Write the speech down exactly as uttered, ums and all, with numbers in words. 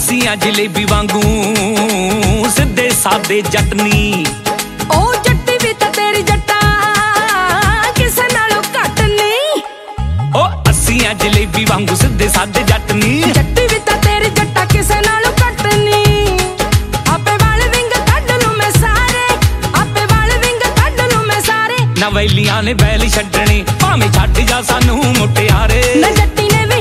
ਅੱਸੀਆਂ ਜਲੇਬੀ ਵਾਂਗੂ ਸਿੱਧੇ ਸਾਦੇ ਜੱਟਨੀ। ਉਹ ਜੱਟੀ ਵੀ ਤਾਂ ਤੇਰੀ ਜੱਟਾ ਕਿਸੇ ਨਾਲੋਂ ਘੱਟ ਨਹੀਂ। ਉਹ ਅੱਸੀਆਂ ਜਲੇਬੀ ਵਾਂਗੂ ਸਿੱਧੇ ਸਾਦੇ ਜੱਟਨੀ। ਜੱਟੀ ਵੀ ਤਾਂ ਤੇਰੀ ਜੱਟਾ ਕਿਸੇ ਨਾਲੋਂ ਘੱਟ ਨਹੀਂ। ਆਪੇ ਵਾਲ ਵਿੰਗ ਕੱਢ ਲੂੰ ਮੈਂ ਸਾਰੇ, ਆਪੇ ਵਾਲ ਵਿੰਗ ਕੱਢ ਲੂੰ ਮੈਂ ਸਾਰੇ। ਨਾ ਵੈਲੀਆਂ ਨੇ ਬੈਲ ਛੱਡਣੇ ਭਾਵੇਂ ਛੱਡ ਜਾ ਸਾਨੂੰ ਮੁਟਿਆਰੇ। ਨਾ ਜੱਟੀ ਨੇ ਵੀ